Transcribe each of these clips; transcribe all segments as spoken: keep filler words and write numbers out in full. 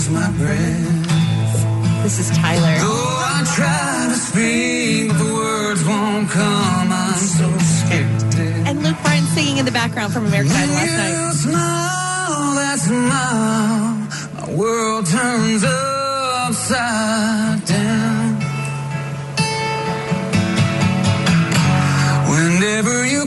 lose my breath. This is Tyler. Though I try to speak, but the words won't come. I'm so scared to death. And Luke Bryan singing in the background from American Idol last night. You smile, that smile, my world turns upside down. Whenever you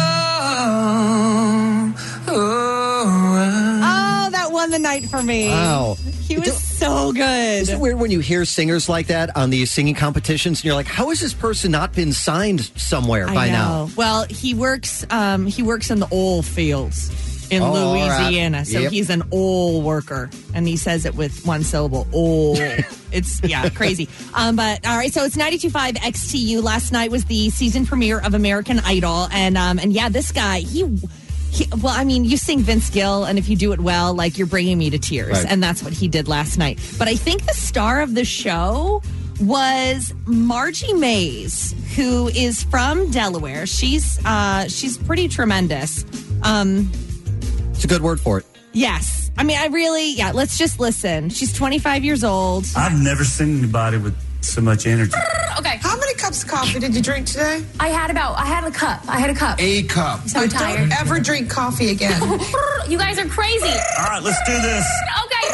come around. Oh, that won the night for me. Wow. He was so good. Isn't it weird when you hear singers like that on these singing competitions and you're like, how has this person not been signed somewhere I by know. now? Well, he works um, he works in the oil fields in Oh, all Louisiana. right. So Yep. he's an oil worker. And he says it with one syllable. Oil. It's, yeah, crazy. Um, but, all right, so it's ninety-two point five X T U. Last night was the season premiere of American Idol. And, um, and yeah, this guy, he... He, well, I mean, you sing Vince Gill, and if you do it well, like, you're bringing me to tears. Right. And that's what he did last night. But I think the star of the show was Margie Mays, who is from Delaware. She's uh, she's pretty tremendous. Um, It's a good word for it. yes. I mean, I really, yeah, let's just listen. She's twenty-five years old. I've never seen anybody with so much energy. Okay. How many cups of coffee did you drink today? I had about, I had a cup. I had a cup. A cup. So But tired. don't ever drink coffee again. You guys are crazy. All right, let's do this. Okay.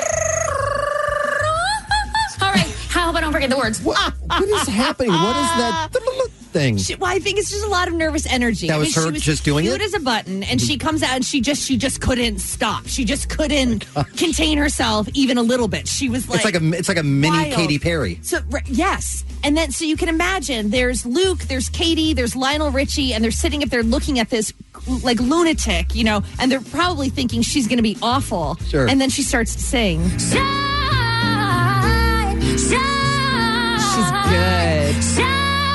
All right. How about don't forget the words? What, what is happening? What is that thing? She, well, I think it's just a lot of nervous energy. That I was mean, her she was just doing cute it? as a button, and she comes out and she just she just couldn't stop. She just couldn't contain herself even a little bit. She was like, It's like a it's like a mini wild. Katy Perry. So right, yes, and then so you can imagine there's Luke, there's Katie, there's Lionel Richie, and they're sitting up there looking at this like lunatic, you know, and they're probably thinking she's going to be awful. Sure. And then she starts to sing. Shine, shine. She's good. Shine.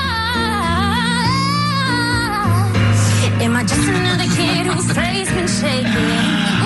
Am I just another kid whose face been shaking?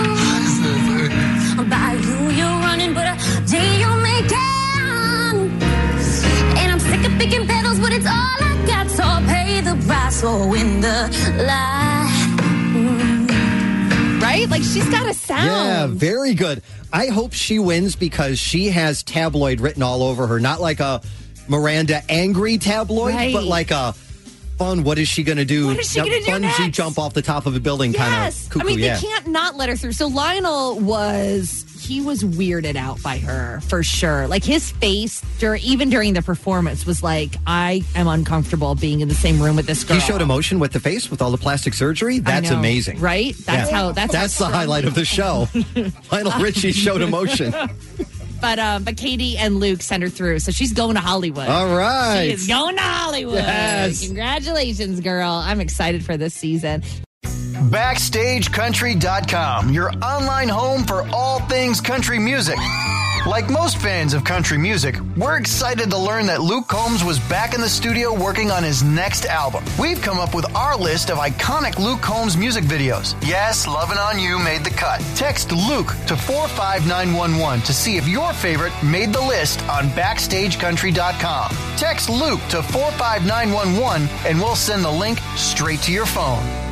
Mm. By you you're running, but a day you're making. And I'm sick of picking petals, but it's all I got, so I'll pay the price. So in the light. Mm. Right? Like she's got a sound. Yeah, very good. I hope she wins because she has tabloid written all over her. Not like a Miranda angry tabloid, Right. but like a fun, what is she going to do? What is she gonna do Bungee next? jump off the top of a building kind Yes. of cuckoo, I mean, yeah. they can't not let her through. So Lionel was, he was weirded out by her for sure. Like his face, dur- even during the performance, was like, I am uncomfortable being in the same room with this girl. He showed emotion with the face, with all the plastic surgery. I That's know, amazing. Right? That's Yeah. how, that's, That's how the strong highlight he of the is. show. Lionel Richie showed emotion. But, um, but Katie and Luke sent her through. So she's going to Hollywood. All right. She is going to Hollywood. Yes. Congratulations, girl. I'm excited for this season. Backstage Country dot com, your online home for all things country music. Like most fans of country music, we're excited to learn that Luke Combs was back in the studio working on his next album. We've come up with our list of iconic Luke Combs music videos. Yes, Lovin' On You made the cut. Text Luke to four five nine one one to see if your favorite made the list on Backstage Country dot com. Text Luke to four five nine one one and we'll send the link straight to your phone.